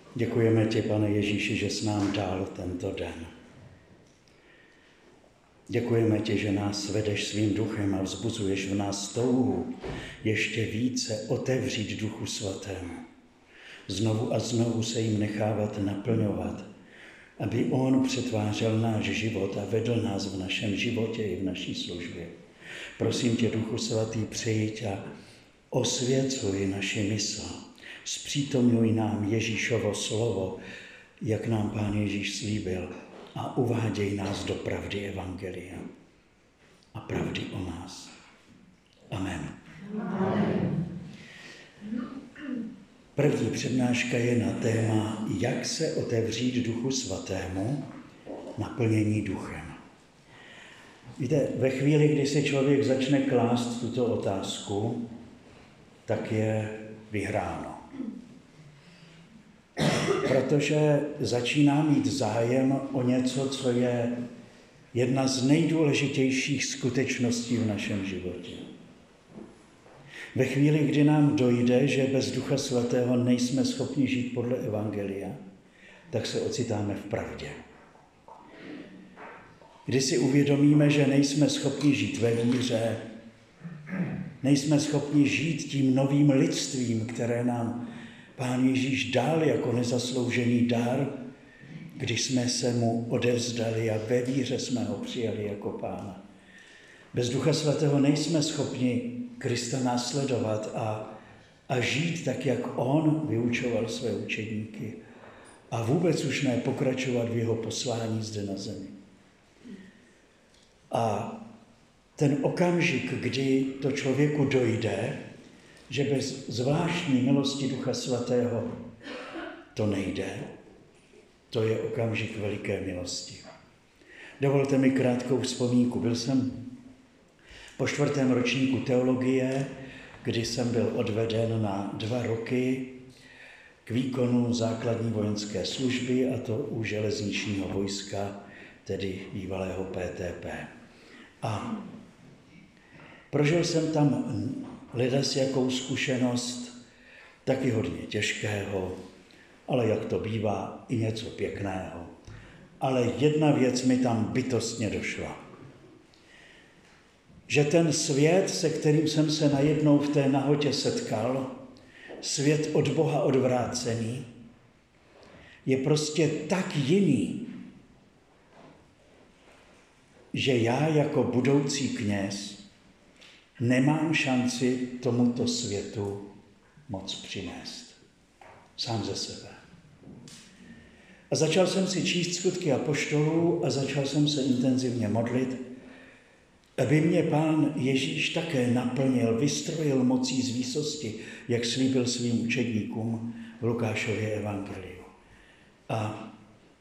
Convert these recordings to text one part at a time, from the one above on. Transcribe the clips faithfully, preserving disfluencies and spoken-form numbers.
Děkujeme ti, Pane Ježíši, že jsi nám dal tento den. Děkujeme ti, že nás vedeš svým duchem a vzbuzuješ v nás touhu ještě více otevřít Duchu Svatému. Znovu a znovu se jim nechávat naplňovat, aby on přetvářel náš život a vedl nás v našem životě i v naší službě. Prosím tě, Duchu Svatý, přijď a osvěcuj naši mysl. Zpřítomňuj nám Ježíšovo slovo, jak nám Pán Ježíš slíbil, a uváděj nás do pravdy evangelia a pravdy o nás. Amen. Amen. První přednáška je na téma, jak se otevřít Duchu Svatému, naplnění duchem. Víte, ve chvíli, kdy si člověk začne klást tuto otázku, tak je vyhráno. Protože začíná mít zájem o něco, co je jedna z nejdůležitějších skutečností v našem životě. Ve chvíli, kdy nám dojde, že bez Ducha Svatého nejsme schopni žít podle evangelia, tak se ocitáme v pravdě. Když si uvědomíme, že nejsme schopni žít ve víře, nejsme schopni žít tím novým lidstvím, které nám Pán Ježíš dal jako nezasloužený dar, když jsme se mu odevzdali a ve víře jsme ho přijali jako Pána. Bez Ducha Svatého nejsme schopni Krista následovat a, a žít tak, jak on vyučoval své učedníky a vůbec už ne pokračovat v jeho poslání zde na zemi. A ten okamžik, kdy to člověku dojde, že bez zvláštní milosti Ducha Svatého to nejde, to je okamžik veliké milosti. Dovolte mi krátkou vzpomínku. Byl jsem po čtvrtém ročníku teologie, kdy jsem byl odveden na dva roky k výkonu základní vojenské služby, a to u železničního vojska, tedy bývalého P T P. A prožil jsem tam ledas jakou zkušenost, taky hodně těžkého, ale jak to bývá, i něco pěkného. Ale jedna věc mi tam bytostně došla. Že ten svět, se kterým jsem se najednou v té nahotě setkal, svět od Boha odvrácený, je prostě tak jiný, že já jako budoucí kněz nemám šanci tomuto světu moc přinést. Sám ze sebe. A začal jsem si číst skutky apoštolů a začal jsem se intenzivně modlit, aby mě Pán Ježíš také naplnil, vystrojil mocí z výsosti, jak slíbil svým učedníkům v Lukášově evangeliu. A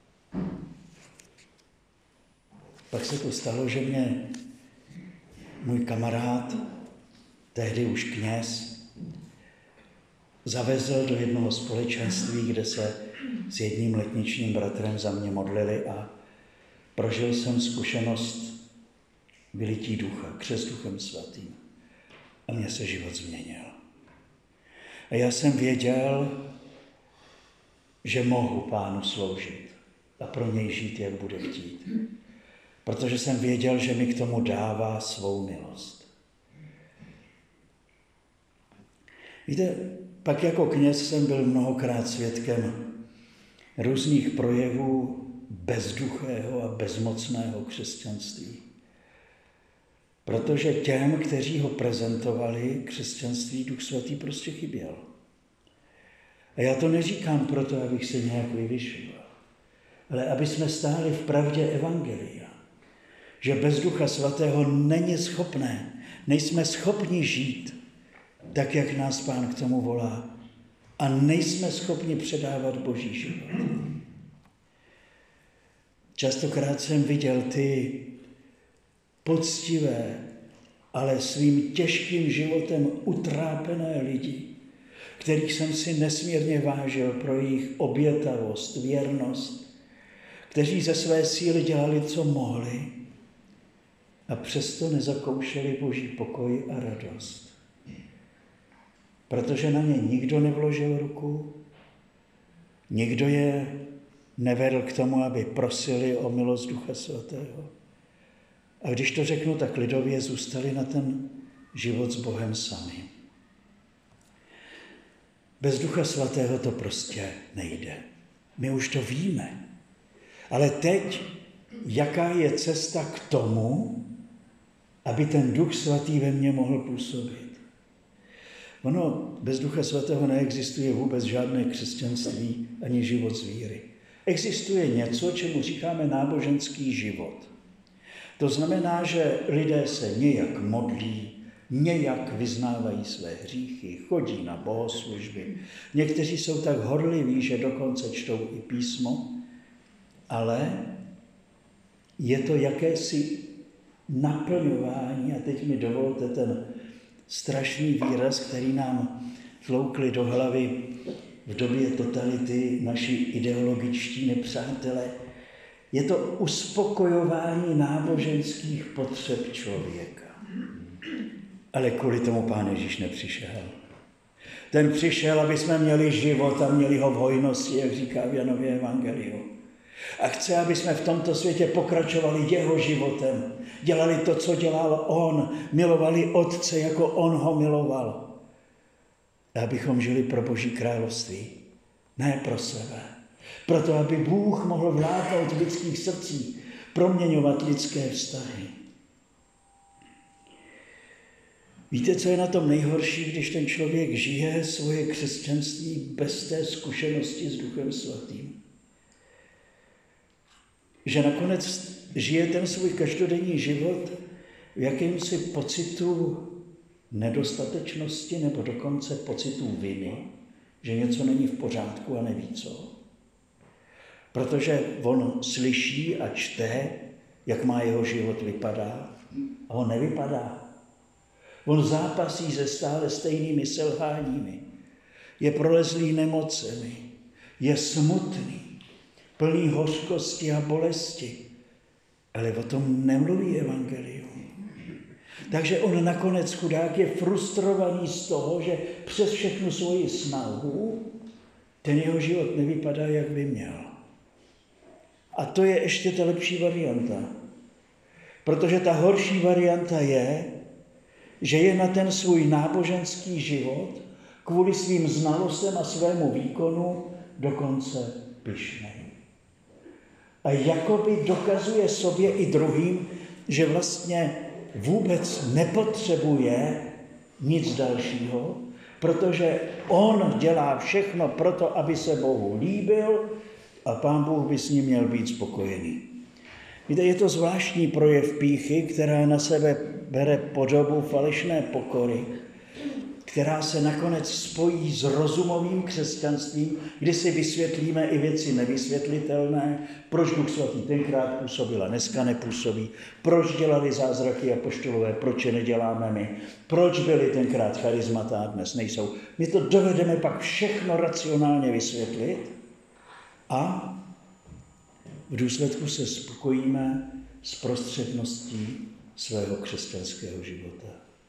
pak se to stalo, že mě můj kamarád, tehdy už kněz, zavezl do jednoho společenství, kde se s jedním letničním bratrem za mě modlili, a prožil jsem zkušenost vylití ducha, křest Duchem Svatým. A mně se život změnil. A já jsem věděl, že mohu Pánu sloužit a pro něj žít, jak bude chtít. Protože jsem věděl, že mi k tomu dává svou milost. Víte, pak jako kněz jsem byl mnohokrát svědkem různých projevů bezduchého a bezmocného křesťanství. Protože těm, kteří ho prezentovali, křesťanství, Duch Svatý prostě chyběl. A já to neříkám proto, abych se nějak vyvyšoval, ale aby jsme stáli v pravdě evangelia. Že bez Ducha Svatého není schopné, nejsme schopni žít tak, jak nás Pán k tomu volá. A nejsme schopni předávat Boží život. Častokrát jsem viděl ty poctivé, ale svým těžkým životem utrápené lidi, kterých jsem si nesmírně vážil pro jejich obětavost, věrnost, kteří ze své síly dělali, co mohli, a přesto nezakoušeli Boží pokoj a radost. Protože na ně nikdo nevložil ruku, Nikdo je nevedl k tomu, aby prosili o milost Ducha Svatého. A když to řeknu tak lidově, zůstali na ten život s Bohem sami. Bez Ducha Svatého to prostě nejde. My už to víme. Ale teď, jaká je cesta k tomu, aby ten Duch Svatý ve mně mohl působit? Ono, bez Ducha Svatého neexistuje vůbec žádné křesťanství ani život z víry. Existuje něco, čemu říkáme náboženský život. To znamená, že lidé se nějak modlí, nějak vyznávají své hříchy, chodí na bohoslužby. Někteří jsou tak horliví, že dokonce čtou i písmo, ale je to jakési naplňování, a teď mi dovolte ten strašný výraz, který nám tloukli do hlavy v době totality naši ideologičtí nepřátelé. Je to uspokojování náboženských potřeb člověka. Ale kvůli tomu Pán Ježíš nepřišel. Ten přišel, aby jsme měli život a měli ho v hojnosti, jak říká v Janově evangeliu. A chce, aby jsme v tomto světě pokračovali jeho životem. Dělali to, co dělal on. Milovali Otce, jako on ho miloval. A abychom žili pro Boží království. Ne pro sebe. Proto, aby Bůh mohl vládnout v lidských srdcích, proměňovat lidské vztahy. Víte, co je na tom nejhorší, když ten člověk žije svoje křesťanství bez té zkušenosti s Duchem Svatým? Že nakonec žije ten svůj každodenní život v jakémsi pocitu nedostatečnosti nebo dokonce pocitu viny, že něco není v pořádku a neví co. Protože on slyší a čte, jak má jeho život vypadat, a on nevypadá. On zápasí se stále stejnými selháními. Je prolezlý nemocemi, je smutný, plný hořkosti a bolesti. Ale o tom nemluví evangelium. Takže on nakonec, chudák, je frustrovaný z toho, že přes všechnu svoji snahu ten jeho život nevypadá, jak by měl. A to je ještě ta lepší varianta. Protože ta horší varianta je, že je na ten svůj náboženský život kvůli svým znalostem a svému výkonu dokonce pyšnej. A jakoby dokazuje sobě i druhým, že vlastně vůbec nepotřebuje nic dalšího, protože on dělá všechno proto, aby se Bohu líbil a Pán Bůh by s ním měl být spokojený. Víte, je to zvláštní projev pýchy, která na sebe bere podobu falešné pokory, která se nakonec spojí s rozumovým křesťanstvím, kdy si vysvětlíme i věci nevysvětlitelné, proč Duch Svatý tenkrát působil a dneska nepůsobí, proč dělali zázraky apoštolové, proč je neděláme my, proč byli tenkrát charizmata a dnes nejsou. My to dovedeme pak všechno racionálně vysvětlit a v důsledku se spokojíme s prostředností svého křesťanského života.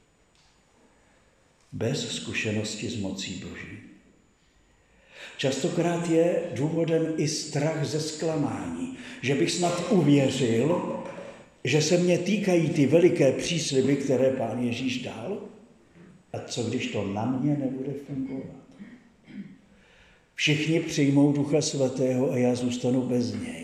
Bez zkušenosti s mocí Boží. Častokrát je důvodem i strach ze zklamání, že bych snad uvěřil, že se mě týkají ty veliké přísliby, které Pán Ježíš dal, a co když to na mě nebude fungovat. Všichni přijmou Ducha Svatého a já zůstanu bez něj.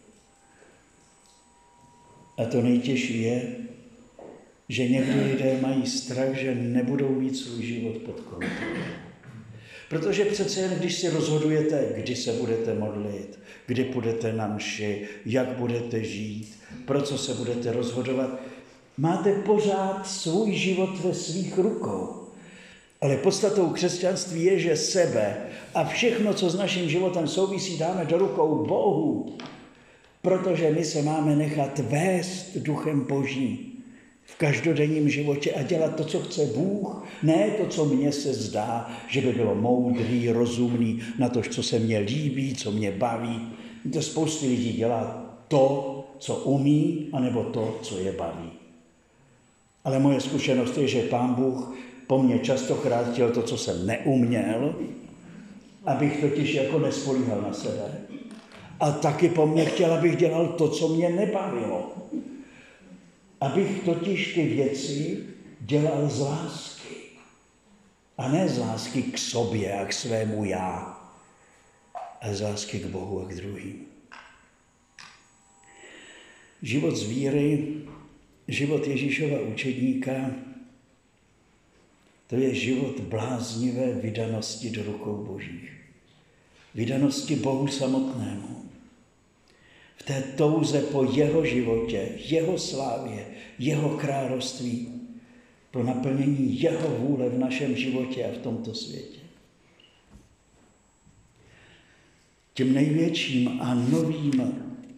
A to nejtěžší je, že někdy lidé mají strach, že nebudou mít svůj život pod kontrolou. Protože přece jen, když si rozhodujete, kdy se budete modlit, kdy půjdete na mši, jak budete žít, pro co se budete rozhodovat, máte pořád svůj život ve svých rukou. Ale podstatou křesťanství je, že sebe a všechno, co s naším životem souvisí, dáme do rukou Bohu. Protože my se máme nechat vést Duchem Božím v každodenním životě a dělat to, co chce Bůh, ne to, co mně se zdá, že by bylo moudrý, rozumný, na to, co se mně líbí, co mě baví. To spousty lidí dělá to, co umí, anebo to, co je baví. Ale moje zkušenost je, že Pán Bůh po mně častokrát chtěl to, co jsem neuměl, abych totiž jako nespolíhal na sebe. A taky po mně chtěl, abych dělal to, co mě nebavilo. Abych totiž ty věci dělal z lásky. A ne z lásky k sobě a k svému já, ale z lásky k Bohu a k druhým. Život z víry, život Ježíšova učedníka, to je život bláznivé vydanosti do rukou Božích. Vydanosti Bohu samotnému. V té touze po jeho životě, jeho slávě, jeho království, pro naplnění jeho vůle v našem životě a v tomto světě. Tím největším a novým,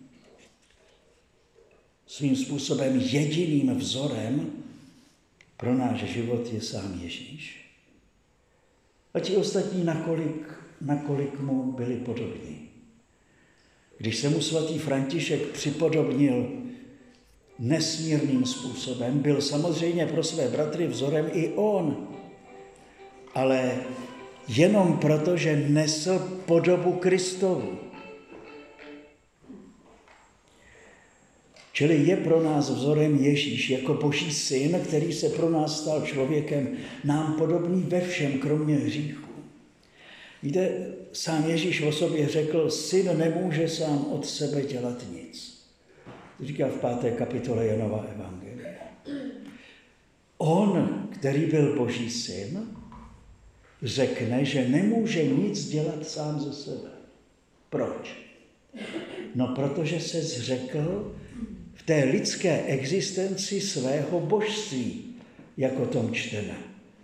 svým způsobem jediným vzorem pro náš život je sám Ježíš. A ti ostatní nakolik, nakolik mu byli podobní. Když se mu svatý František připodobnil nesmírným způsobem, byl samozřejmě pro své bratry vzorem i on, ale jenom proto, že nesl podobu Kristovu. Čili je pro nás vzorem Ježíš jako Boží syn, který se pro nás stal člověkem, nám podobný ve všem, kromě hříchu. Víte, sám Ježíš o sobě řekl, syn nemůže sám od sebe dělat nic. To říká v páté kapitole Janova evangelia. On, který byl Boží syn, řekne, že nemůže nic dělat sám ze sebe. Proč? No, protože se zřekl v té lidské existenci svého božství, jako tom čteme.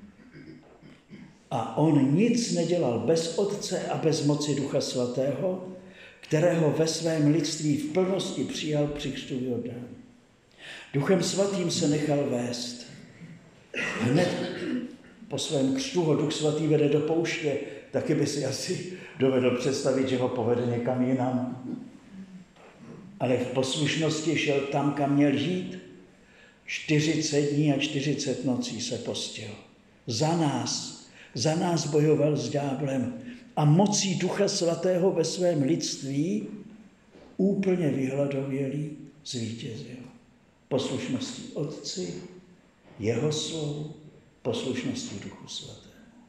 A on nic nedělal bez Otce a bez moci Ducha Svatého, kterého ve svém lidství v plnosti přijal při křtu v Jordánu. Duchem Svatým se nechal vést. Hned po svém křtu ho Duch Svatý vede do pouště, taky by si asi dovedl představit, že ho povede někam jinam. Ale v poslušnosti šel tam, kam měl jít. čtyřicet dní a čtyřicet nocí se postil. Za nás, za nás bojoval s ďáblem a mocí Ducha Svatého ve svém lidství úplně vyhladovělý zvítězil. Poslušností Otci, jeho slovu, poslušností Duchu Svatému.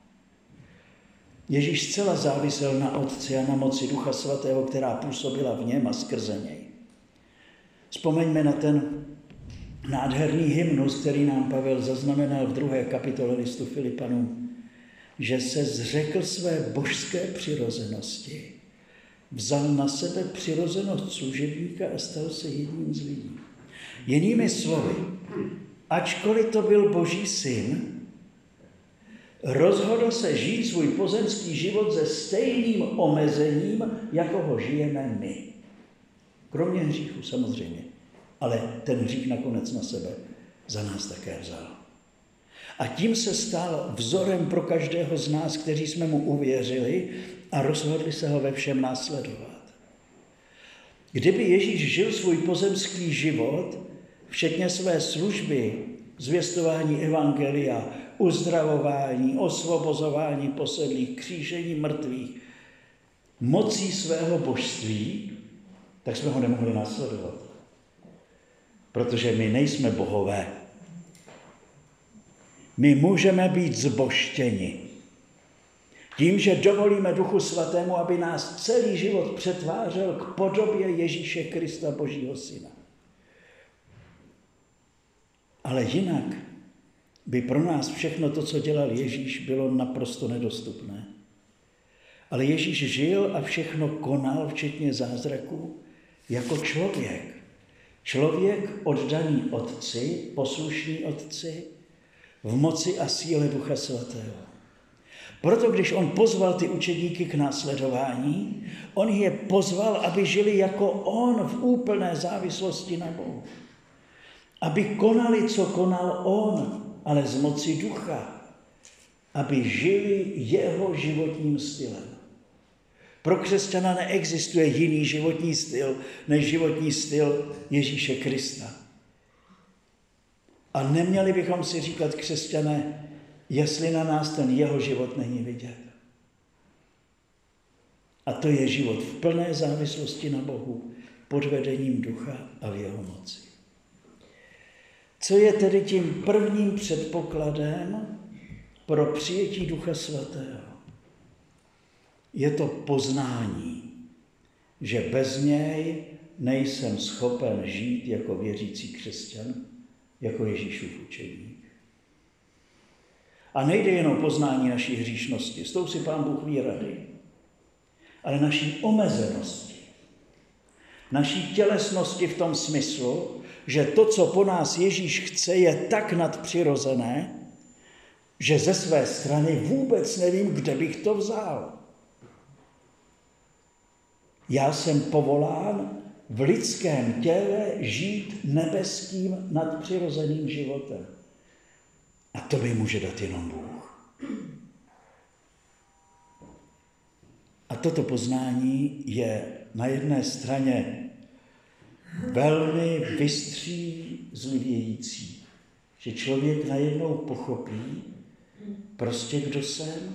Ježíš zcela závisel na Otci a na moci Ducha Svatého, která působila v něm a skrze něj. Vzpomeňme na ten nádherný hymnus, který nám Pavel zaznamenal v druhé kapitole listu Filipanům, že se zřekl své božské přirozenosti, vzal na sebe přirozenost služebníka a stal se jedním z lidí. Jinými slovy, ačkoliv to byl Boží syn, rozhodl se žít svůj pozemský život se stejným omezením, jako ho žijeme my. Kromě hříchu samozřejmě, ale ten hřích nakonec na sebe za nás také vzal. A tím se stal vzorem pro každého z nás, kteří jsme mu uvěřili a rozhodli se ho ve všem následovat. Kdyby Ježíš žil svůj pozemský život, včetně své služby, zvěstování evangelia, uzdravování, osvobozování posedlých, křížení mrtvých, mocí svého božství, tak jsme ho nemohli následovat. Protože my nejsme bohové. My můžeme být zbožtěni tím, že dovolíme Duchu Svatému, aby nás celý život přetvářel k podobě Ježíše Krista, Božího Syna. Ale jinak by pro nás všechno to, co dělal Ježíš, bylo naprosto nedostupné. Ale Ježíš žil a všechno konal, včetně zázraků, jako člověk. Člověk oddaný Otci, poslušný Otci, v moci a síle Ducha Svatého. Proto, když on pozval ty učedníky k následování, on je pozval, aby žili jako on v úplné závislosti na Bohu. Aby konali, co konal on, ale z moci Ducha. Aby žili jeho životním stylem. Pro křesťana neexistuje jiný životní styl, než životní styl Ježíše Krista. A neměli bychom si říkat, křesťané, jestli na nás ten jeho život není vidět. A to je život v plné závislosti na Bohu, pod vedením ducha a v jeho moci. Co je tedy tím prvním předpokladem pro přijetí Ducha Svatého? Je to poznání, že bez něj nejsem schopen žít jako věřící křesťan, jako Ježíšův učedník. A nejde jenom poznání naší hříšnosti, s tou si Pán Bůh ví rady, ale naší omezenosti, naší tělesnosti v tom smyslu, že to, co po nás Ježíš chce, je tak nadpřirozené, že ze své strany vůbec nevím, kde bych to vzal. Já jsem povolán v lidském těle žít nebeským nadpřirozeným životem. A to mi může dát jenom Bůh. A toto poznání je na jedné straně velmi vystřízlivějící, že člověk najednou pochopí, prostě kdo jsem.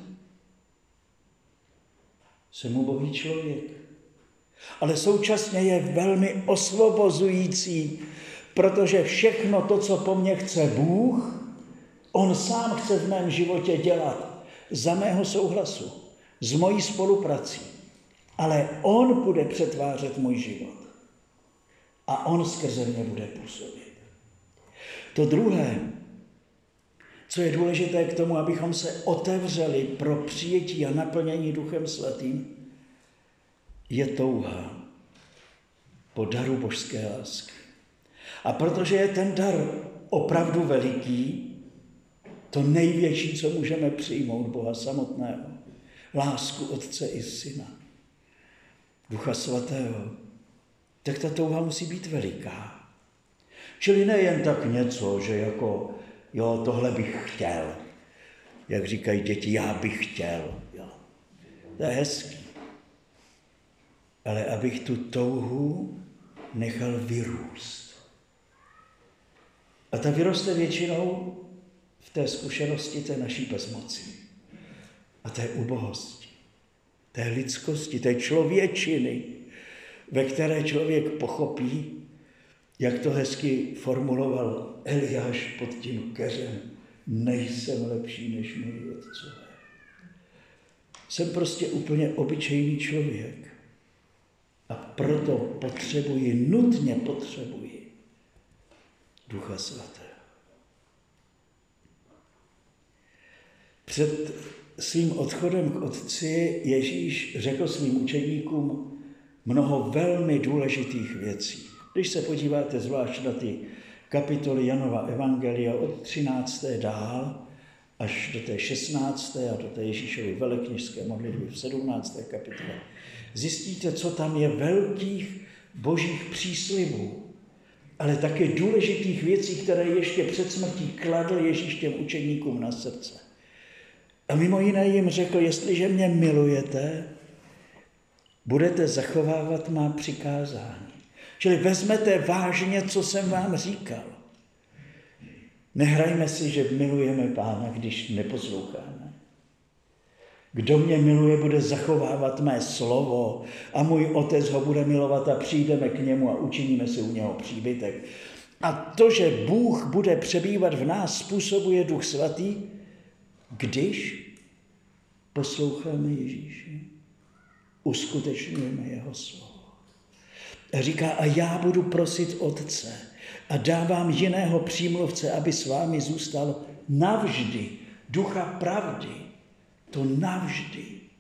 Jsem ubohý člověk. Ale současně je velmi osvobozující, protože všechno to, co po mně chce Bůh, on sám chce v mém životě dělat za mého souhlasu, s mojí spoluprací. Ale on bude přetvářet můj život. A on skrze mě bude působit. To druhé, co je důležité k tomu, abychom se otevřeli pro přijetí a naplnění Duchem Svatým, je touha po daru božské lásky. A protože je ten dar opravdu veliký, to největší, co můžeme přijmout Boha samotného, lásku Otce i Syna, Ducha Svatého, tak ta touha musí být veliká. Čili nejen tak něco, že jako, jo, tohle bych chtěl. Jak říkají děti, já bych chtěl. Jo. To je hezký. Ale abych tu touhu nechal vyrůst. A ta vyroste většinou v té zkušenosti té naší bezmoci. A té ubohosti. Té lidskosti, té člověčiny, ve které člověk pochopí, jak to hezky formuloval Eliáš pod tím keřem, nejsem lepší než moji otcové. Jsem prostě úplně obyčejný člověk. A proto potřebuji, nutně potřebuji Ducha Svatého. Před svým odchodem k Otci Ježíš řekl svým učedníkům mnoho velmi důležitých věcí. Když se podíváte zvlášť na ty kapitoly Janova evangelia od třinácté dál až do té šestnácté a do té Ježíšovy velekněžské modlitby v sedmnácté kapitole, zjistíte, co tam je velkých božích příslibů, ale také důležitých věcí, které ještě před smrtí kladl Ježíš těm učedníkům na srdce. A mimo jiné jim řekl, jestliže mě milujete, budete zachovávat má přikázání. Čili vezmete vážně, co jsem vám říkal. Nehrajme si, že milujeme Pána, když neposloucháme. Kdo mě miluje, bude zachovávat mé slovo a můj Otec ho bude milovat a přijdeme k němu a učiníme si u něho příbytek. A to, že Bůh bude přebývat v nás, způsobuje Duch Svatý, když posloucháme Ježíše, uskutečňujeme jeho slovo. A říká, a já budu prosit Otce a dávám jiného přímluvce, aby s vámi zůstal navždy, Ducha pravdy. To navždy.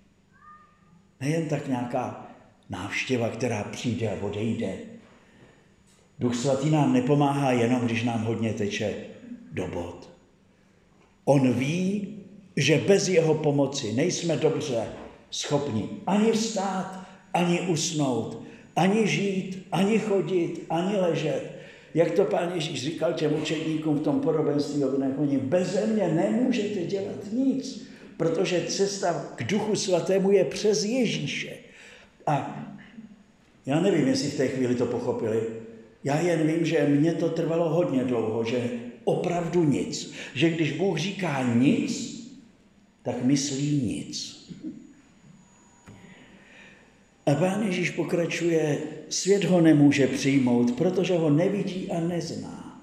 Nejen tak nějaká návštěva, která přijde a odejde. Duch Svatý nám nepomáhá jenom, když nám hodně teče do bod. On ví, že bez jeho pomoci nejsme dobře schopni ani vstát, ani usnout, ani žít, ani chodit, ani ležet. Jak to Pán Ježíš říkal těm učedníkům v tom podobenství o vinech, oni beze mě nemůžete dělat nic, protože cesta k Duchu Svatému je přes Ježíše. A já nevím, jestli v té chvíli to pochopili. Já jen vím, že mně to trvalo hodně dlouho, že opravdu nic. Že když Bůh říká nic, tak myslí nic. A Pán Ježíš pokračuje, svět ho nemůže přijmout, protože ho nevidí a nezná.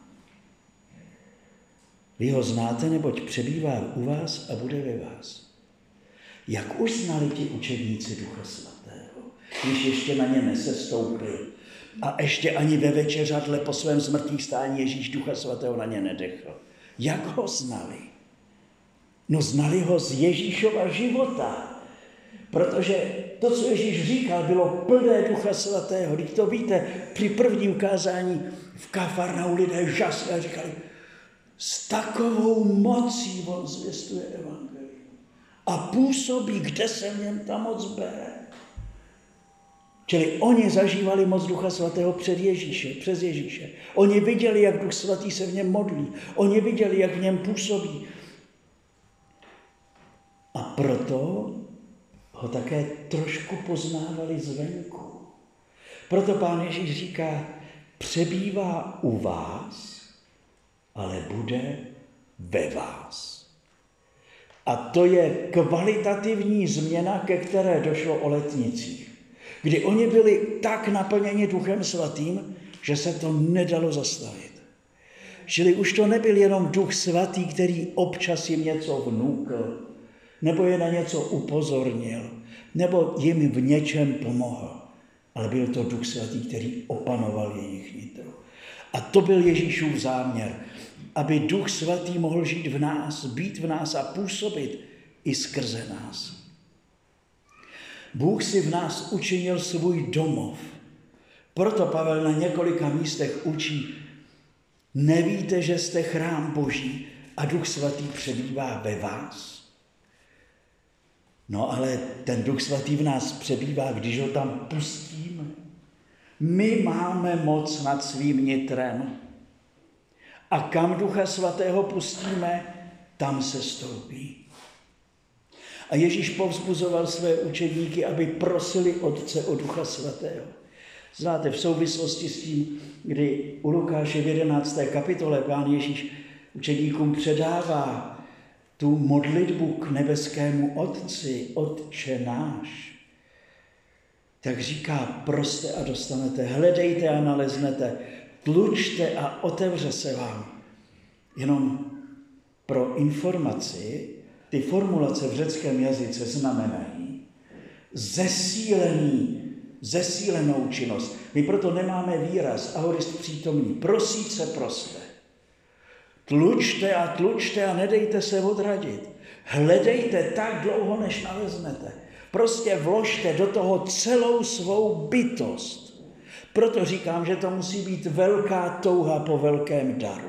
Vy ho znáte, neboť přebývá u vás a bude ve vás. Jak už znali ti učedníci Ducha Svatého, když ještě na ně nesestoupil a ještě ani ve večeřadle po svém zmrtvých stání Ježíš Ducha Svatého na ně nedechl. Jak ho znali? No znali ho z Ježíšova života. Protože to, co Ježíš říkal, bylo plné Ducha Svatého. Když to víte, při prvním ukázání v Kafarnau lidé žasli a říkali, s takovou mocí on zvěstuje evangelium. A působí, kde se v něm ta moc bere. Čili oni zažívali moc Ducha Svatého před Ježíše, přes Ježíše. Oni viděli, jak Duch Svatý se v něm modlí. Oni viděli, jak v něm působí. A proto ho také trošku poznávali zvenku. Proto Pán Ježíš říká, přebývá u vás, ale bude ve vás. A to je kvalitativní změna, ke které došlo o letnicích, kdy oni byli tak naplněni Duchem Svatým, že se to nedalo zastavit. Čili už to nebyl jenom Duch Svatý, který občas jim něco vnukl, nebo je na něco upozornil, nebo jim v něčem pomohl. Ale byl to Duch Svatý, který opanoval jejich nitro. A to byl Ježíšův záměr, aby Duch Svatý mohl žít v nás, být v nás a působit i skrze nás. Bůh si v nás učinil svůj domov. Proto Pavel na několika místech učí, nevíte, že jste chrám Boží a Duch Svatý přebývá ve vás? No ale ten Duch Svatý v nás přebývá, když ho tam pustíme. My máme moc nad svým nitrem. A kam Ducha Svatého pustíme, tam se stoupí. A Ježíš povzbuzoval své učedníky, aby prosili Otce o Ducha Svatého. Znáte, v souvislosti s tím, kdy u Lukáše v jedenácté kapitole Pán Ježíš učedníkům předává tu modlitbu k nebeskému Otci, Otče náš, tak říká, proste a dostanete, hledejte a naleznete, tlučte a otevře se vám. Jenom pro informaci, ty formulace v řeckém jazyce znamenají zesílený, zesílenou činnost. My proto nemáme výraz aorist přítomný. Prosít se proste. Tlučte a tlučte a nedejte se odradit. Hledejte tak dlouho, než naleznete. Prostě vložte do toho celou svou bytost. Proto říkám, že to musí být velká touha po velkém daru.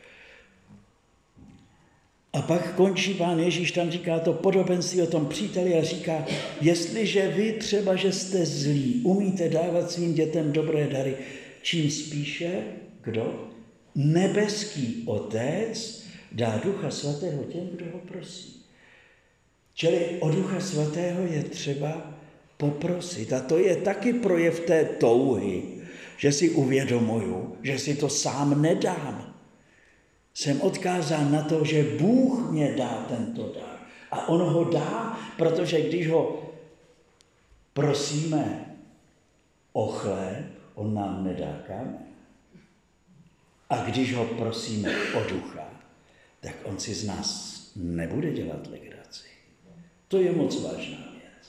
A pak končí Pán Ježíš, tam říká to podobenství o tom příteli a říká, jestliže vy třeba, že jste zlí, umíte dávat svým dětem dobré dary, čím spíše, kdo? Nebeský Otec dá Ducha Svatého těm, kdo ho prosí. Čili o Ducha Svatého je třeba poprosit. A to je taky projev té touhy, že si uvědomuju, že si to sám nedám. Jsem odkázán na to, že Bůh mě dá tento dar. A on ho dá, protože když ho prosíme o chléb, on nám nedá kámen. A když ho prosíme o ducha, tak on si z nás nebude dělat legraci. To je moc vážná věc.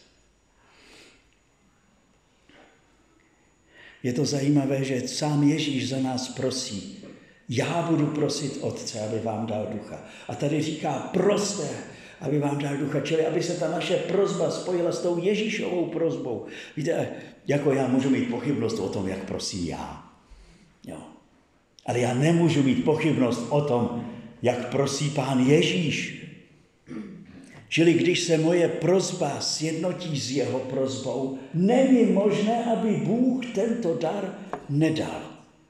Je to zajímavé, že sám Ježíš za nás prosí. Já budu prosit Otce, aby vám dal ducha. A tady říká, proste, aby vám dal ducha. Čili aby se ta naše prosba spojila s tou Ježíšovou prosbou. Víte, jako já můžu mít pochybnost o tom, jak prosím já. Jo. Ale já nemůžu mít pochybnost o tom, jak prosí Pán Ježíš. Čili když se moje prosba sjednotí s jeho prosbou, není možné, aby Bůh tento dar nedal.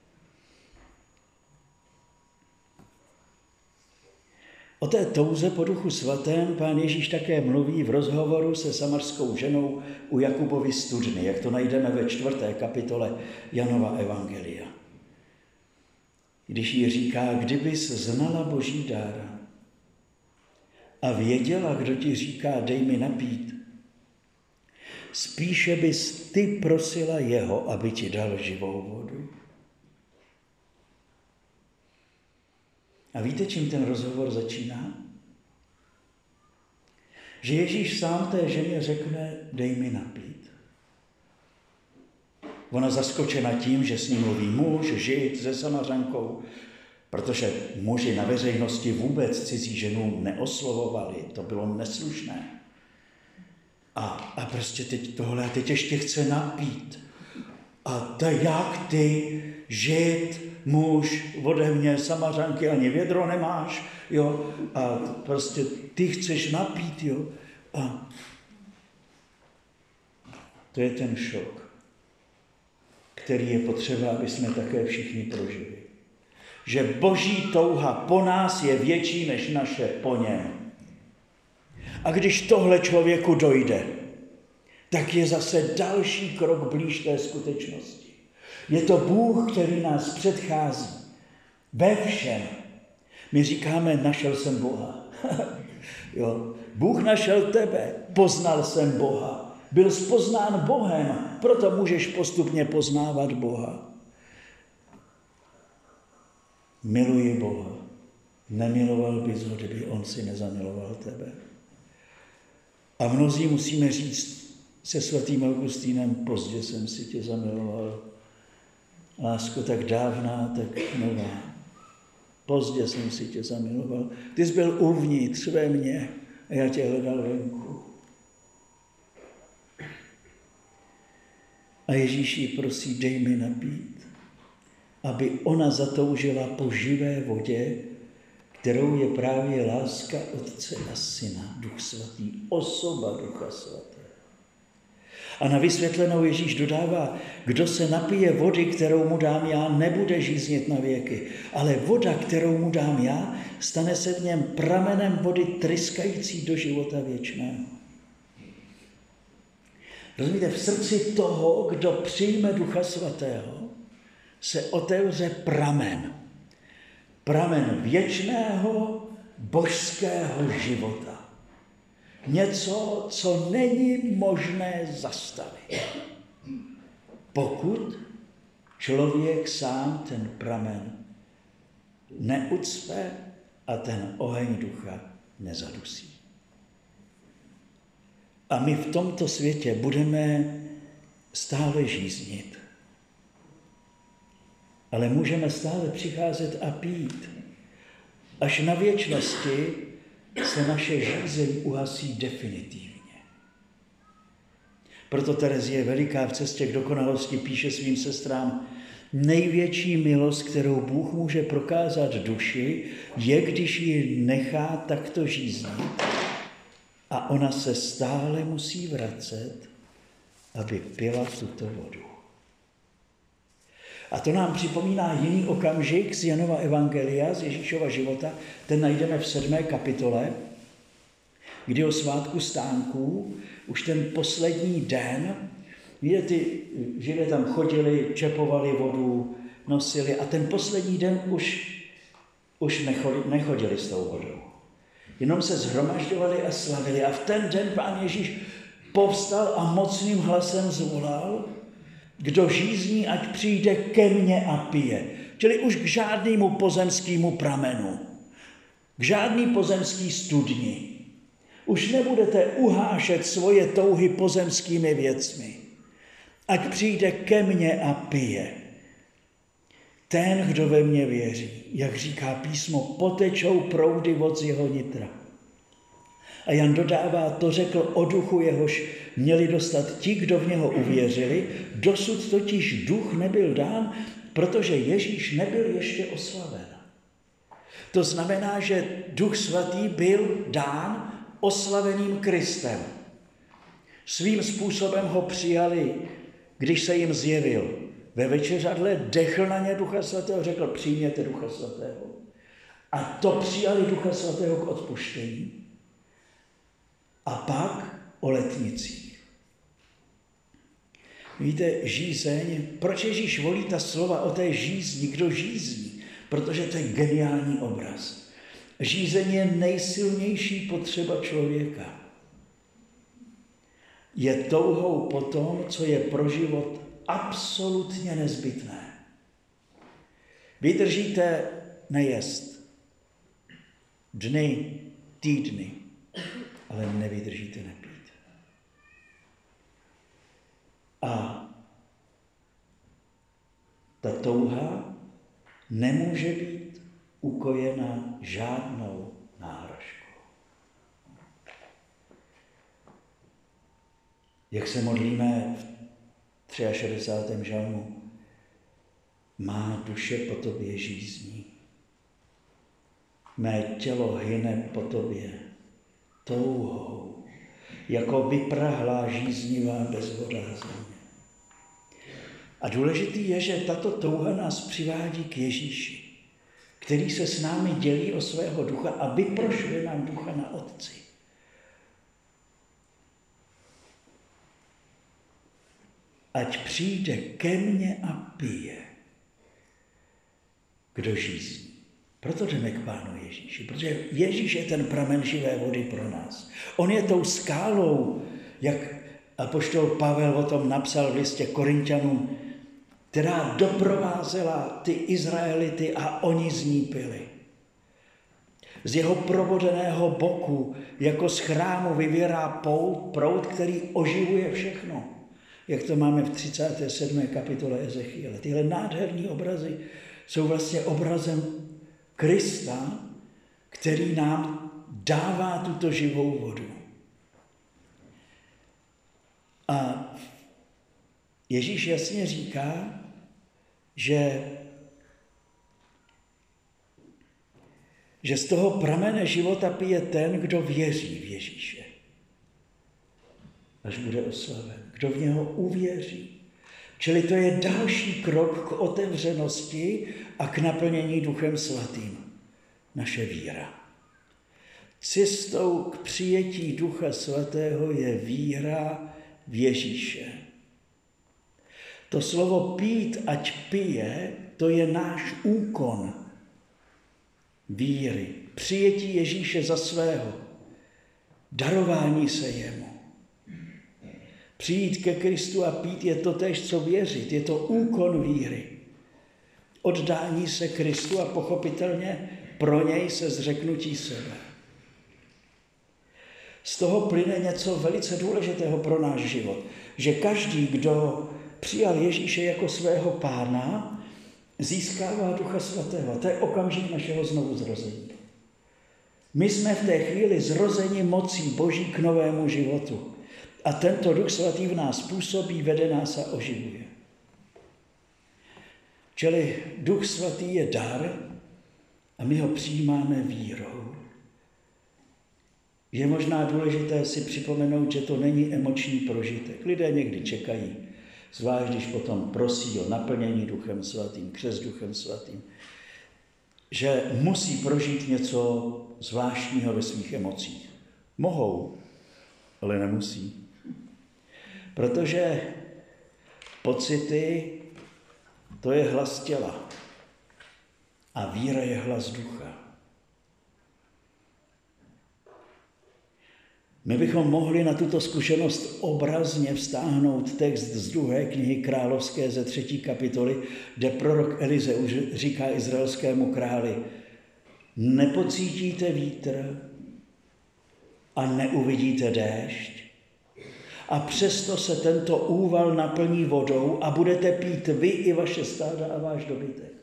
O té touze po Duchu Svatém Pán Ježíš také mluví v rozhovoru se samařskou ženou u Jakubovy studny, jak to najdeme ve čtvrté kapitole Janova evangelia. Když jí říká, kdybys znala Boží dar a věděla, kdo ti říká, dej mi napít, spíše bys ty prosila jeho, aby ti dal živou vodu. A víte, čím ten rozhovor začíná? Že Ježíš sám té ženě řekne, dej mi napít. Ona zaskočena tím, že s ním mluví muž, žid se Samařankou, protože muži na veřejnosti vůbec cizí ženu neoslovovali, to bylo neslušné. A, a prostě teď tohle, teď ještě chce napít. A to jak ty, žid, muž, ode mě, Samařanky, ani vědro nemáš, jo, a prostě ty chceš napít, jo. A to je ten šok, který je potřeba, aby jsme také všichni prožili. Že boží touha po nás je větší než naše po něm. A když tohle člověku dojde, tak je zase další krok blíž té skutečnosti. Je to Bůh, který nás předchází ve všem. My říkáme, našel jsem Boha. Jo. Bůh našel tebe, poznal jsem Boha. Byl spoznán Bohem, proto můžeš postupně poznávat Boha. Miluji Boha. Nemiloval bys ho, kdyby on si nezamiloval tebe. A mnozí musíme říct se svatým Augustínem, pozdě jsem si tě zamiloval. Lásko tak dávná, tak nová. Pozdě jsem si tě zamiloval. Ty jsi byl uvnitř ve mně a já tě hledal venku. A Ježíš jí prosí, dej mi napít, aby ona zatoužila po živé vodě, kterou je právě láska Otce a Syna, Duch Svatý, osoba Ducha Svatého. A na vysvětlenou Ježíš dodává, kdo se napije vody, kterou mu dám já, nebude žíznit na věky, ale voda, kterou mu dám já, stane se v něm pramenem vody tryskající do života věčného. Rozumíte, v srdci toho, kdo přijme Ducha Svatého, se otevře pramen. Pramen věčného božského života. Něco, co není možné zastavit. Pokud člověk sám ten pramen neucpe a ten oheň ducha nezadusí. A my v tomto světě budeme stále žíznit. Ale můžeme stále přicházet a pít. Až na věčnosti se naše žízeň uhasí definitivně. Proto Terezie Veliká v cestě k dokonalosti píše svým sestrám, největší milost, kterou Bůh může prokázat duši, je, když ji nechá takto žíznit a ona se stále musí vracet, aby pila tuto vodu. A to nám připomíná jiný okamžik z Janova evangelia, z Ježíšova života, ten najdeme v sedmé kapitole, kdy o svátku stánků, už ten poslední den, víte, ty Židé tam chodili, čepovali vodu, nosili a ten poslední den už, už nechodili, nechodili s tou vodou. Jenom se shromažďovali a slavili a v ten den Pán Ježíš povstal a mocným hlasem zvolal, kdo žízní, ať přijde ke mně a pije. Čili už k žádnému pozemskému pramenu, k žádný pozemský studni. Už nebudete uhášet svoje touhy pozemskými věcmi. Ať přijde ke mně a pije. Ten, kdo ve mně věří, jak říká písmo, potečou proudy vod z jeho nitra. A Jan dodává, to řekl o duchu, jehož měli dostat ti, kdo v něho uvěřili, dosud totiž duch nebyl dán, protože Ježíš nebyl ještě oslaven. To znamená, že Duch Svatý byl dán oslaveným Kristem. Svým způsobem ho přijali, když se jim zjevil. Ve večeřadle dechl na ně Ducha Svatého, řekl, přijměte Ducha Svatého. A to přijali Ducha Svatého k odpuštění. A pak o letnicích. Víte, žízeň, proč Ježíš volí ta slova o té žízni, kdo žízní? Protože to je geniální obraz. Žízeň je nejsilnější potřeba člověka. je touhou po tom, co je pro život absolutně nezbytné. Vydržíte nejest dny, týdny, ale nevydržíte nepít. A ta touha nemůže být ukojena žádnou náhražkou. Jak se modlíme v šedesátém třetím žalmu, má duše po tobě žízní. Mé tělo hyne po tobě touhou, jako vyprahlá žíznivá bezvodná země. A důležitý je, že tato touha nás přivádí k Ježíši, který se s námi dělí o svého ducha a vyprošuje nám ducha na Otci. Ať přijde ke mně a pije, kdo žízní. Proto jdeme k Pánu Ježíši, protože Ježíš je ten pramen živé vody pro nás. On je tou skálou, jak apoštol Pavel o tom napsal v listě Korinťanům, která doprovázela ty Izraelity a oni z ní pili. Z jeho provodeného boku jako z chrámu vyvěrá proud, proud, který oživuje všechno. Jak to máme v třicáté sedmé kapitole Ezechiele. Tyhle nádherné obrazy jsou vlastně obrazem Krista, který nám dává tuto živou vodu. A Ježíš jasně říká, že, že z toho pramene života pije ten, kdo věří v Ježíše, až bude oslaven, kdo v něho uvěří. Čili to je další krok k otevřenosti a k naplnění Duchem Svatým. Naše víra. Cestou k přijetí Ducha Svatého je víra v Ježíše. To slovo pít, ať pije, to je náš úkon víry. Přijetí Ježíše za svého. Darování se jemu. Přijít ke Kristu a pít je totéž, co věřit. Je to úkon víry. Oddání se Kristu a pochopitelně pro něj se zřeknutí sebe. Z toho plyne něco velice důležitého pro náš život. Že každý, kdo přijal Ježíše jako svého pána, získává Ducha Svatého. To je okamžik našeho znovuzrození. My jsme v té chvíli zrozeni mocí Boží k novému životu. A tento Duch Svatý v nás působí, vede nás a oživuje. Čili Duch Svatý je dar a my ho přijímáme vírou. Je možná důležité si připomenout, že to není emoční prožitek. Lidé někdy čekají, zvlášť když potom prosí o naplnění Duchem Svatým, křest Duchem Svatým, že musí prožít něco zvláštního ve svých emocích. Mohou, ale nemusí. Protože pocity, to je hlas těla a víra je hlas ducha. My bychom mohli na tuto zkušenost obrazně vztáhnout text z druhé knihy Královské ze třetí kapitoly, kde prorok Elize už říká izraelskému králi: nepocítíte vítr a neuvidíte déšť, a přesto se tento úval naplní vodou a budete pít vy i vaše stáda a váš dobytek.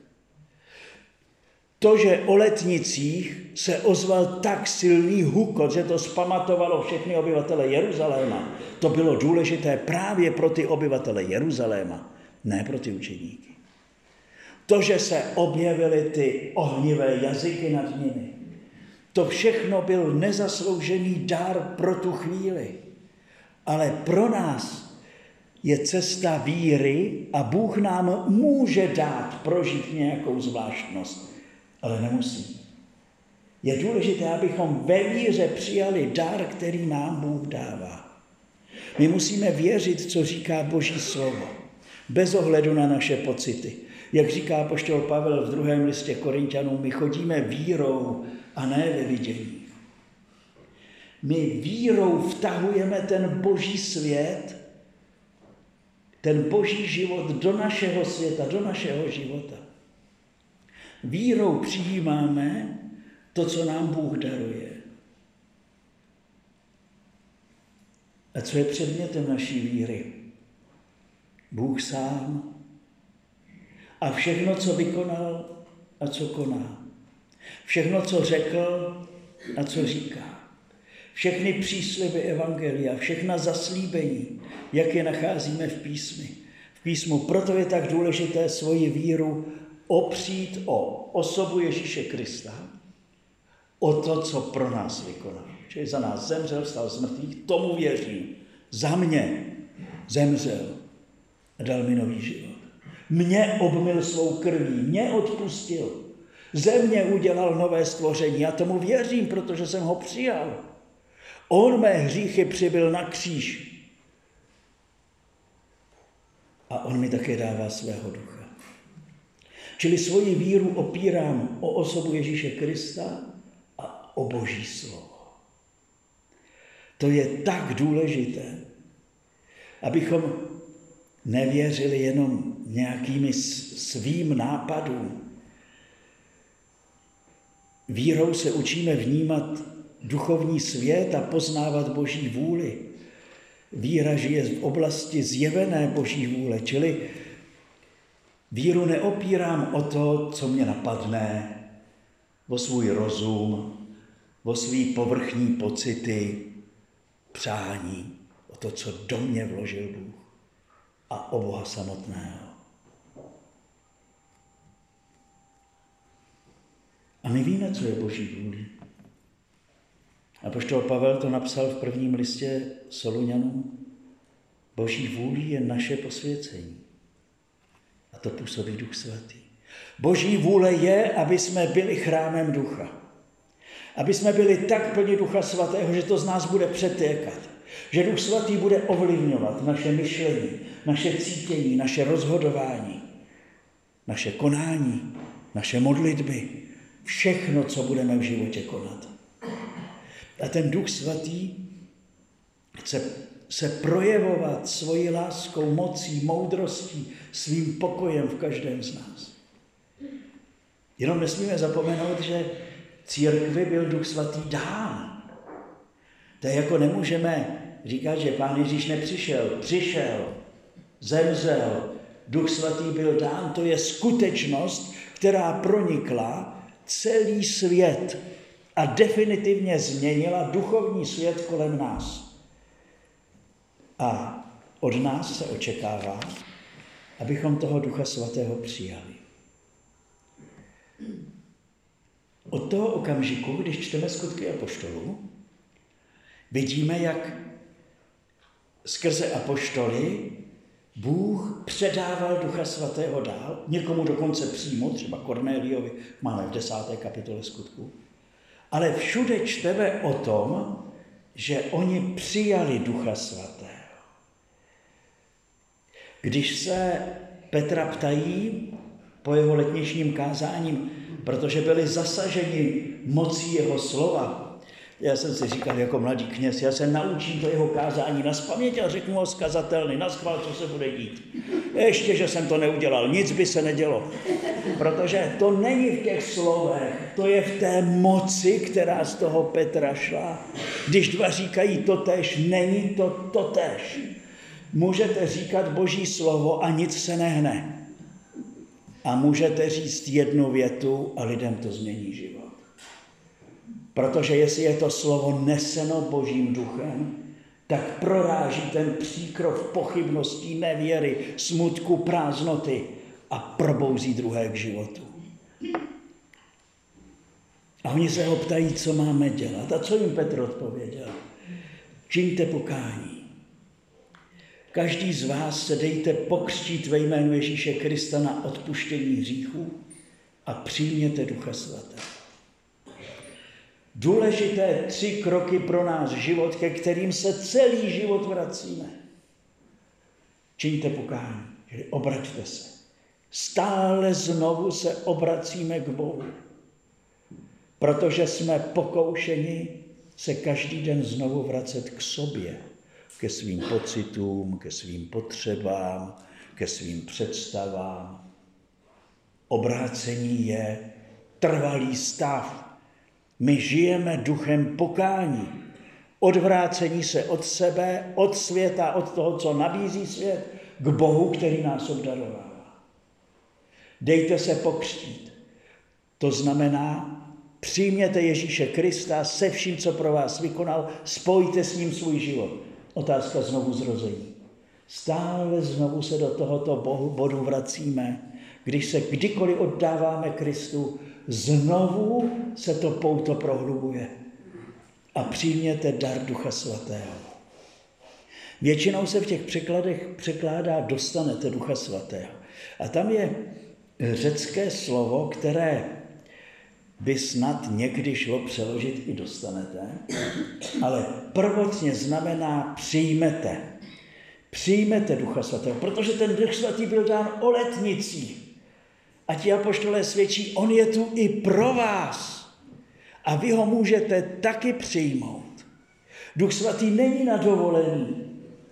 To, že o letnicích se ozval tak silný hukot, že to zpamatovalo všechny obyvatele Jeruzaléma, to bylo důležité právě pro ty obyvatele Jeruzaléma, ne pro ty učeníky. To, že se objevily ty ohnivé jazyky nad nimi, to všechno byl nezasloužený dar pro tu chvíli. Ale pro nás je cesta víry a Bůh nám může dát prožít nějakou zvláštnost, ale nemusí. Je důležité, abychom ve víře přijali dar, který nám Bůh dává. My musíme věřit, co říká Boží slovo, bez ohledu na naše pocity. Jak říká apoštol Pavel v druhém listě Korinťanům, my chodíme vírou a ne ve vidění. My vírou vtahujeme ten boží svět, ten boží život do našeho světa, do našeho života. Vírou přijímáme to, co nám Bůh daruje. A co je předmětem naší víry? Bůh sám a všechno, co vykonal a co koná. Všechno, co řekl a co říká. Všechny přísliby evangelia, všechna zaslíbení, jak je nacházíme v písmi. V písmu. Proto je tak důležité svoji víru opřít o osobu Ježíše Krista, o to, co pro nás vykonal. Čili za nás zemřel, vstal z mrtvých, tomu věřím. Za mě zemřel a dal mi nový život. Mě obmyl svou krví, mě odpustil. Ze mě udělal nové stvoření. Já tomu věřím, protože jsem ho přijal. On mé hříchy přibyl na kříž. A on mi také dává svého ducha. Čili svoji víru opírám o osobu Ježíše Krista a o Boží slovo. To je tak důležité, abychom nevěřili jenom nějakými svým nápadům. Vírou se učíme vnímat duchovní svět a poznávat Boží vůli. Víra žije v oblasti zjevené Boží vůle, čili víru neopírám o to, co mě napadne, o svůj rozum, o svý povrchní pocity, přání, o to, co do mě vložil Bůh a o Boha samotného. A my víme, co je Boží vůli. Apoštol Pavel to napsal v prvním listě Soluňanům. Boží vůli je naše posvěcení. A to působí Duch Svatý. Boží vůle je, aby jsme byli chrámem Ducha. Aby jsme byli tak plni Ducha Svatého, že to z nás bude přetékat. Že Duch Svatý bude ovlivňovat naše myšlení, naše cítění, naše rozhodování, naše konání, naše modlitby, všechno, co budeme v životě konat. A ten Duch Svatý chce se projevovat svojí láskou, mocí, moudrostí, svým pokojem v každém z nás. Jenom nesmíme zapomenout, že církvi byl Duch Svatý dán. To je jako nemůžeme říkat, že Pán Ježíš nepřišel. Přišel, zemřel, Duch Svatý byl dán. To je skutečnost, která pronikla celý svět a definitivně změnila duchovní svět kolem nás. A od nás se očekává, abychom toho Ducha Svatého přijali. Od toho okamžiku, když čteme Skutky apoštolů, vidíme, jak skrze apoštoly Bůh předával Ducha Svatého dál, někomu dokonce přímo, třeba Kornéliovi, máme v desáté kapitole Skutků, ale všude čteme o tom, že oni přijali Ducha Svatého. Když se Petra ptají po jeho letničním kázáním, protože byli zasaženi mocí jeho slova, já jsem si říkal jako mladý kněz, já se naučím to jeho kázání nazpaměť a řeknu ho zkazatelný, naschvál, co se bude dít. Ještě, že jsem to neudělal, nic by se nedělo. Protože to není v těch slovech, to je v té moci, která z toho Petra šla. Když dva říkají totéž, není to totéž. Můžete říkat Boží slovo a nic se nehne. A můžete říct jednu větu a lidem to změní život. Protože jestli je to slovo neseno Božím duchem, tak proráží ten příkrov pochybností, nevěry, smutku, prázdnoty a probouzí druhé k životu. A oni se ho ptají, co máme dělat. A co jim Petr odpověděl? Čiňte pokání. Každý z vás se dejte pokřtít ve jménu Ježíše Krista na odpuštění hříchů a přijměte Ducha Svatého. Důležité tři kroky pro náš život, ke kterým se celý život vracíme. Čiňte pokání, čili obraťte se. Stále znovu se obracíme k Bohu, protože jsme pokoušeni se každý den znovu vracet k sobě, ke svým pocitům, ke svým potřebám, ke svým představám. Obrácení je trvalý stav. My žijeme duchem pokání. Odvrácení se od sebe, od světa, od toho, co nabízí svět, k Bohu, který nás obdarovává. Dejte se pokřtít. To znamená, přijměte Ježíše Krista se vším, co pro vás vykonal, spojte s ním svůj život. Otázka znovu zrození. Stále znovu se do tohoto bohu, bodu vracíme. Když se kdykoliv oddáváme Kristu, znovu se to pouto prohlubuje. A přijměte dar Ducha Svatého. Většinou se v těch překladech překládá dostanete Ducha Svatého. A tam je řecké slovo, které by snad někdy šlo přeložit i dostanete, ale prvotně znamená přijmete. Přijmete Ducha Svatého, protože ten Duch Svatý byl dán o letnicích. A ti apoštolé svědčí, on je tu i pro vás. A vy ho můžete taky přijmout. Duch Svatý není na dovolení.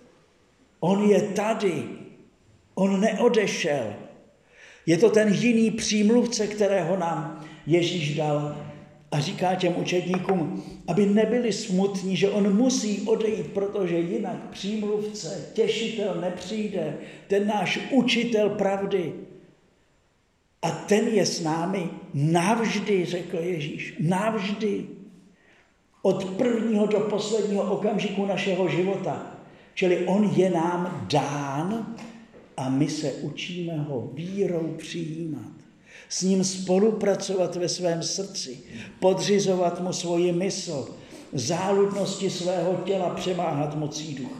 On je tady. On neodešel. Je to ten jiný přímluvce, kterého nám Ježíš dal. A říká těm učedníkům, aby nebyli smutní, že on musí odejít, protože jinak přímluvce, těšitel nepřijde. Ten náš učitel pravdy. A ten je s námi navždy, řekl Ježíš, navždy. Od prvního do posledního okamžiku našeho života. Čili on je nám dán a my se učíme ho vírou přijímat. S ním spolupracovat ve svém srdci, podřizovat mu svoji mysl, záludnosti svého těla přemáhat mocí ducha.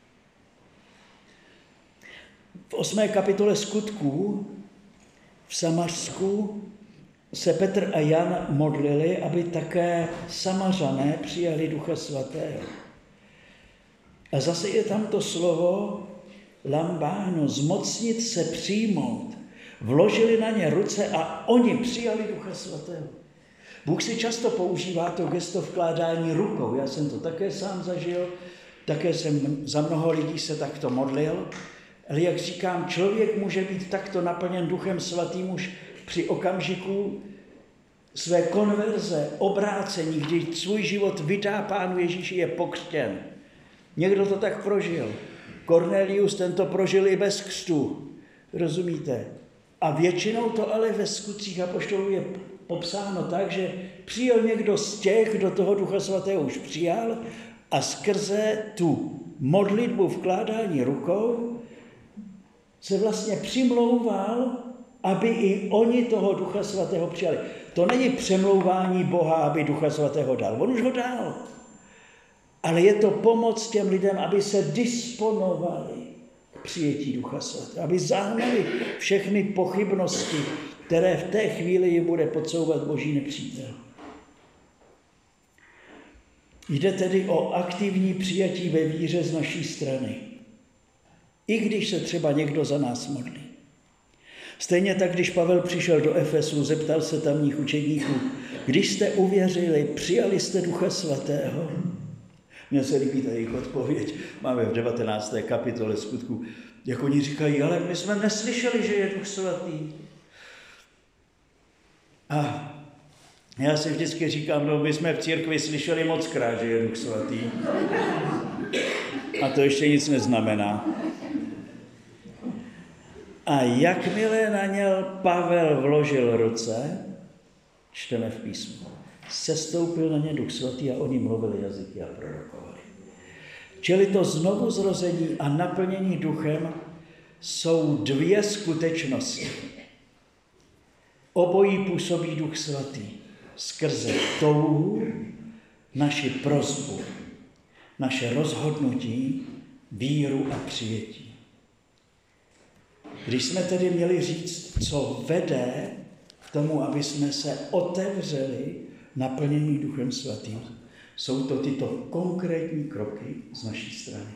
V osmé kapitole Skutků v Samařsku se Petr a Jan modlili, aby také Samařané přijali Ducha Svatého. A zase je tam to slovo lambáno, zmocnit se přijmout. Vložili na ně ruce a oni přijali Ducha Svatého. Bůh si často používá to gesto vkládání rukou. Já jsem to také sám zažil, také jsem za mnoho lidí se takto modlil. Ale jak říkám, člověk může být takto naplněn Duchem Svatým už při okamžiku své konverze, obrácení, kdy svůj život vydá Pánu Ježíši, je pokřtěn. Někdo to tak prožil. Kornelius ten to prožil i bez křtu. Rozumíte? A většinou to ale ve skutcích apoštolů je popsáno tak, že přijel někdo z těch, kdo toho Ducha Svatého už přijal a skrze tu modlitbu vkládání rukou se vlastně přimlouval, aby i oni toho Ducha Svatého přijali. To není přemlouvání Boha, aby Ducha Svatého dal. On už ho dal. Ale je to pomoc těm lidem, aby se disponovali k přijetí Ducha Svatého. Aby zahnali všechny pochybnosti, které v té chvíli jim bude podsouvat Boží nepřítel. Jde tedy o aktivní přijatí ve víře z naší strany. I když se třeba někdo za nás modlí. Stejně tak, když Pavel přišel do Efesu, zeptal se tamních učedníků, když jste uvěřili, přijali jste Ducha Svatého? Mně se líbí ta jejich odpověď. Máme v devatenácté kapitole Skutků. Jak oni říkají, ale my jsme neslyšeli, že je Duch Svatý. A já si vždycky říkám, no my jsme v církvi slyšeli mockrát, že je Duch Svatý. A to ještě nic neznamená. A jakmile na ně Pavel vložil ruce, čteme v písmu, sestoupil na ně Duch Svatý a oni mluvili jazyky a prorokovali. Čili to znovuzrození a naplnění duchem jsou dvě skutečnosti. Obojí působí Duch Svatý skrze touhu, naši prosbu, naše rozhodnutí, víru a přijetí. Když jsme tedy měli říct, co vede k tomu, aby jsme se otevřeli naplnění Duchem Svatým, jsou to tyto konkrétní kroky z naší strany.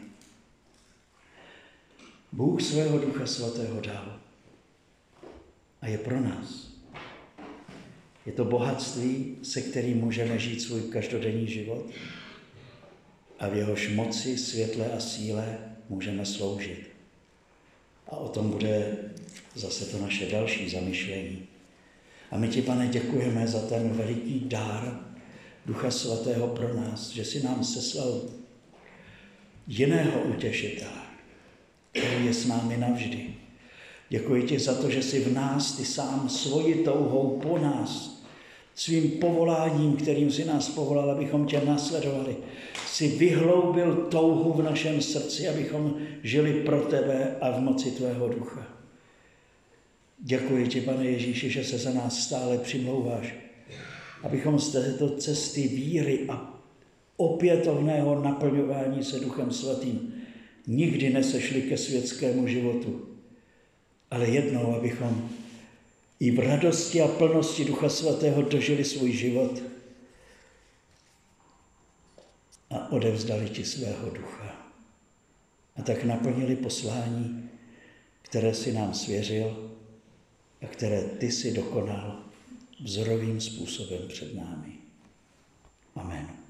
Bůh svého Ducha Svatého dal a je pro nás. Je to bohatství, se kterým můžeme žít svůj každodenní život a v jehož moci, světle a síle můžeme sloužit. A o tom bude zase to naše další zamyšlení. A my ti, Pane, děkujeme za ten veliký dár Ducha Svatého pro nás, že jsi nám seslal jiného utěšitele, který je s námi navždy. Děkuji ti za to, že jsi v nás, ty sám svoji touhou po nás, svým povoláním, kterým jsi nás povolal, abychom tě následovali, jsi vyhloubil touhu v našem srdci, abychom žili pro tebe a v moci tvého ducha. Děkuji ti, Pane Ježíši, že se za nás stále přimlouváš, abychom z této cesty víry a opětovného naplňování se Duchem Svatým nikdy nesešli ke světskému životu, ale jednou, abychom i v radosti a plnosti Ducha Svatého dožili svůj život a odevzdali ti svého ducha. A tak naplnili poslání, které si nám svěřil a které ty si dokonal vzorovým způsobem před námi. Amen.